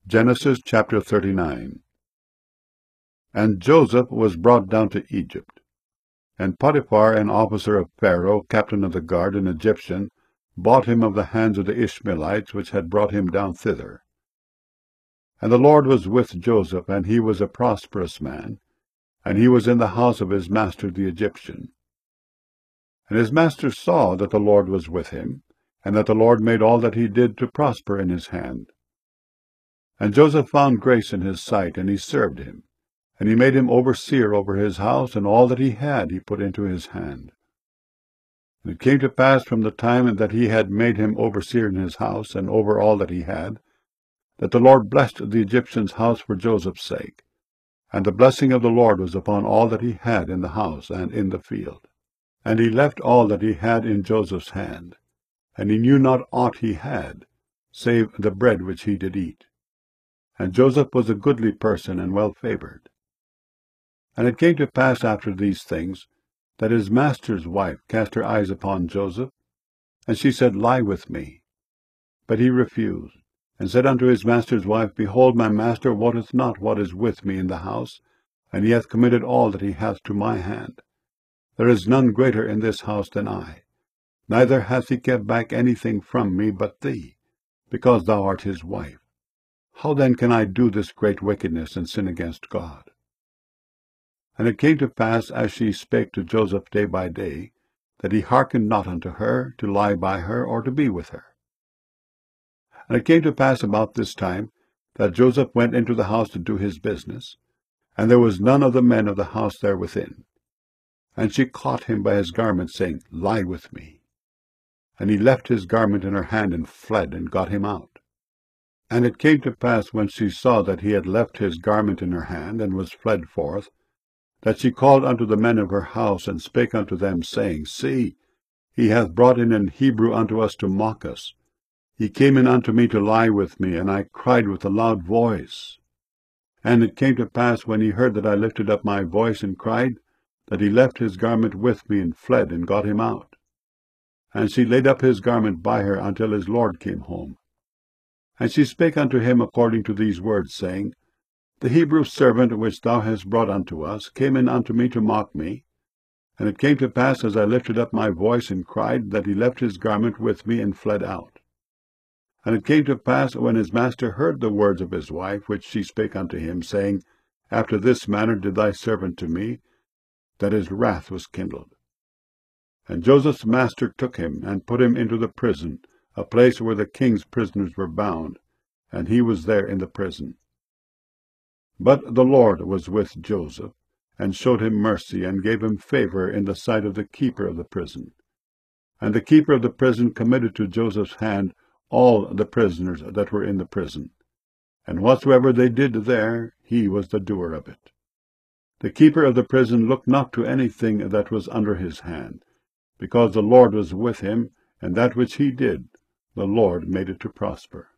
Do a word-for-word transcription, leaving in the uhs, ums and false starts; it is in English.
Genesis chapter thirty-nine. And Joseph was brought down to Egypt. And Potiphar, an officer of Pharaoh, captain of the guard, an Egyptian, bought him of the hands of the Ishmaelites, which had brought him down thither. And the Lord was with Joseph, and he was a prosperous man, and he was in the house of his master the Egyptian. And his master saw that the Lord was with him, and that the Lord made all that he did to prosper in his hand. And Joseph found grace in his sight, and he served him. And he made him overseer over his house, and all that he had he put into his hand. And it came to pass from the time that he had made him overseer in his house, and over all that he had, that the Lord blessed the Egyptian's house for Joseph's sake. And the blessing of the Lord was upon all that he had in the house and in the field. And he left all that he had in Joseph's hand, and he knew not aught he had, save the bread which he did eat. And Joseph was a goodly person and well favored. And it came to pass after these things, that his master's wife cast her eyes upon Joseph, and she said, Lie with me. But he refused, and said unto his master's wife, Behold, my master wotteth not what is with me in the house, and he hath committed all that he hath to my hand. There is none greater in this house than I, neither hath he kept back anything from me but thee, because thou art his wife. How then can I do this great wickedness and sin against God? And it came to pass, as she spake to Joseph day by day, that he hearkened not unto her, to lie by her, or to be with her. And it came to pass about this time, that Joseph went into the house to do his business, and there was none of the men of the house there within. And she caught him by his garment, saying, Lie with me. And he left his garment in her hand, and fled, and got him out. And it came to pass, when she saw that he had left his garment in her hand, and was fled forth, that she called unto the men of her house, and spake unto them, saying, See, he hath brought in an Hebrew unto us to mock us. He came in unto me to lie with me, and I cried with a loud voice. And it came to pass, when he heard that I lifted up my voice and cried, that he left his garment with me, and fled, and got him out. And she laid up his garment by her until his lord came home. And she spake unto him according to these words, saying, The Hebrew servant which thou hast brought unto us came in unto me to mock me. And it came to pass, as I lifted up my voice and cried, that he left his garment with me, and fled out. And it came to pass, when his master heard the words of his wife, which she spake unto him, saying, After this manner did thy servant to me, that his wrath was kindled. And Joseph's master took him, and put him into the prison, a place where the king's prisoners were bound, and he was there in the prison. But the Lord was with Joseph, and showed him mercy, and gave him favor in the sight of the keeper of the prison. And the keeper of the prison committed to Joseph's hand all the prisoners that were in the prison. And whatsoever they did there, he was the doer of it. The keeper of the prison looked not to anything that was under his hand, because the Lord was with him, and that which he did, the Lord made it to prosper.